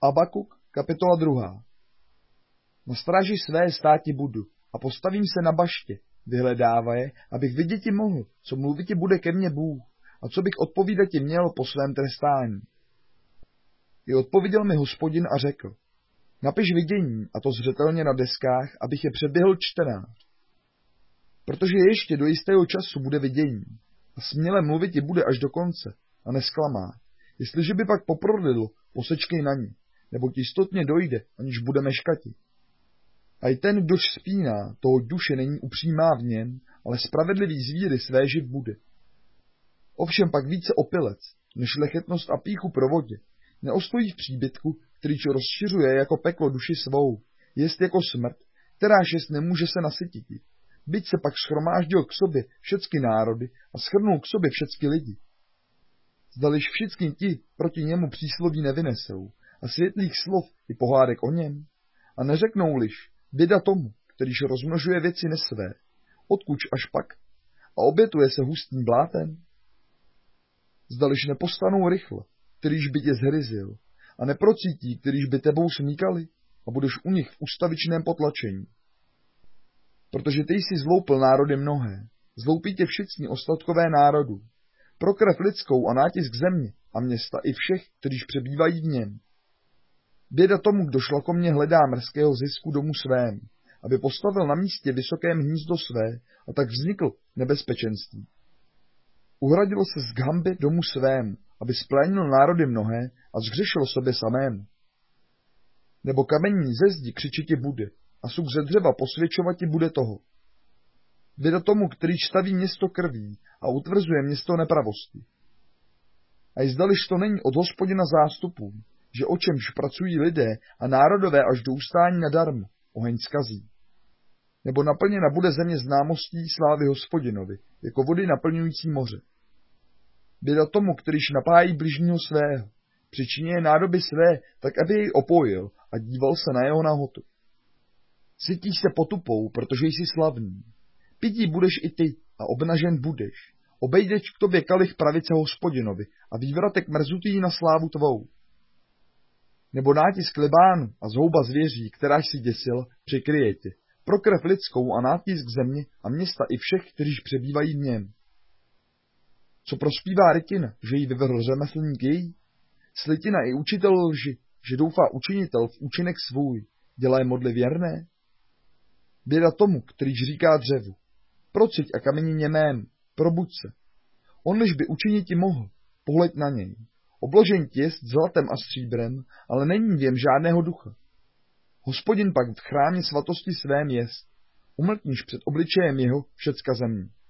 Abakuk, kapitola 2. Na stráži své státi budu a postavím se na baště, vyhledávaje, abych viděti mohl, co mluviti bude ke mně Bůh a co bych odpovídati měl po svém trestání. I odpověděl mi Hospodin a řekl, napiš vidění, a to zřetelně na deskách, abych je předběhl čtenář. Protože ještě do jistého času bude vidění a směle mluviti bude až do konce a nesklamá. Jestliže by pak poprodlilo, posečkej na ní, nebo ti jistotně dojde, aniž bude meškati. A i ten, kdož spíná, toho duše není upřímá v něm, ale spravedlivý z víry své živ bude. Ovšem pak více opilec, než lechetnost a pýchu pro vodě, neostojí v příbytku, kterýž rozšiřuje jako peklo duši svou, jest jako smrt, kteráž jest nemůže se nasytit. Byť se pak schromáždil k sobě všecky národy a schrnul k sobě všecky lidi. Zdališ všichni ti proti němu přísloví nevynesou a světlých slov i pohádek o něm? A neřeknou-liž, běda tomu, kterýž rozmnožuje věci nesvé, odkuď až pak a obětuje se hustým blátem? Zdališ nepostanou rychle, kterýž by tě zhryzil, a neprocítí, kterýž by tebou smíkali, a budeš u nich v ustavičném potlačení. Protože ty jsi zloupil národy mnohé, zloupí tě všichni ostatkové národů, pro krev lidskou a nátisk země a města i všech, kteříž přebývají v něm. Běda tomu, kdo šlakomně hledá mrzkého zisku domu svém, aby postavil na místě vysokém hnízdo své a tak vznikl nebezpečenství. Uhradil se z gamby domu svému, aby splénil národy mnohé a zhřešil sobě samému. Nebo kamení ze zdi křičiti bude a suk ze dřeva posvědčovati bude toho. Běda tomu, který staví město krví a utvrzuje město nepravosti. A i zdališ to není od Hospodina zástupů, že o čemž pracují lidé a národové až do ustání nadarmo, oheň zkazí. Nebo naplněna bude země známostí slávy Hospodinovi, jako vody naplňující moře. Běda tomu, kterýž napájí bližního svého, přičiňuje nádoby své, tak aby jej opojil a díval se na jeho nahotu. Sytíš se potupou, protože jsi slavný. Pití budeš i ty a obnažen budeš. Obejdeč k tobě kalich pravice Hospodinovi a vývratek mrzutý na slávu tvou. Nebo nátisk Libánu a zhouba zvěří, kteráž si děsil, přikryje tě. Pro krev lidskou a nátisk země a města i všech, kteříž přebývají v něm. Co prospívá rytina, že jí vyvrhl řemeslník její? Slitina i učitel lži, že doufá učinitel v účinek svůj, dělá modly věrné? Běda tomu, kterýž říká dřevu, prociť a kameni němém, probuď se. Onliž by učiniti mohl, pohleď na něj. Obložen ti jest zlatem a stříbrem, ale není v něm žádného ducha. Hospodin pak v chrámě svatosti svém jest, umlkníš před obličejem jeho všecka země.